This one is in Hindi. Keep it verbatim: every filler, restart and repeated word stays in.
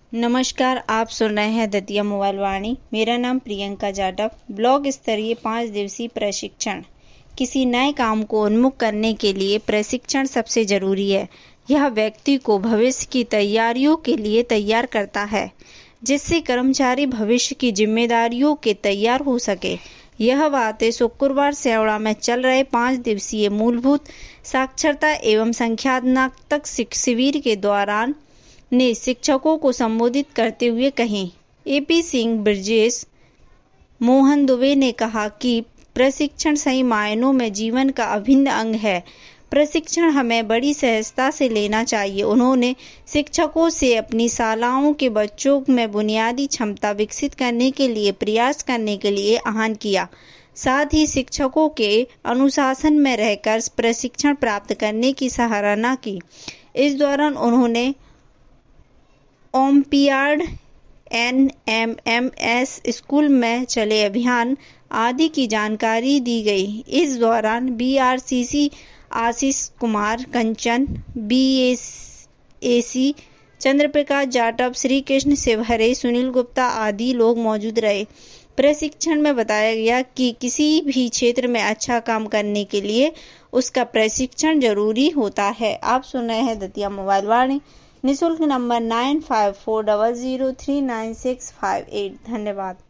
नमस्कार, आप सुन रहे हैं दतिया मोबाइल वाणी। मेरा नाम प्रियंका जाटव। ब्लॉक स्तरीय पाँच दिवसीय प्रशिक्षण। किसी नए काम को उन्मुख करने के लिए प्रशिक्षण सबसे जरूरी है। यह व्यक्ति को भविष्य की तैयारियों के लिए तैयार करता है, जिससे कर्मचारी भविष्य की जिम्मेदारियों के तैयार हो सके। यह बातें शुक्रवार सेवड़ा में चल रहे पाँच दिवसीय मूलभूत साक्षरता एवं संख्यात्मक शिविर के दौरान ने शिक्षकों को संबोधित करते हुए कही। एपी सिंह ब्रजेश मोहन दुबे ने कहा कि प्रशिक्षण सही मायनों में जीवन का अभिन्न अंग है। प्रशिक्षण हमें बड़ी सहजता से लेना चाहिए। उन्होंने शिक्षकों से अपनी शालाओं के बच्चों में बुनियादी क्षमता विकसित करने के लिए प्रयास करने के लिए आह्वान किया। साथ ही शिक्षकों के अनुशासन में रहकर प्रशिक्षण प्राप्त करने की सराहना की। इस दौरान उन्होंने olympiad, N M M S school में चले अभियान आदि की जानकारी दी गई। इस दौरान B R C C Ashish Kumar, Kanchan, B A C Chandraprakash Jatav, Shri Krishna Shivhare, Sunil Gupta आदि लोग मौजूद रहे। प्रशिक्षण में बताया गया कि किसी भी क्षेत्र में अच्छा काम करने के लिए उसका प्रशिक्षण जरूरी होता है। आप सुन रहे हैं दतिया मोबाइल वाणी। निःशुल्क number nine five four zero zero three nine six five eight. धन्यवाद।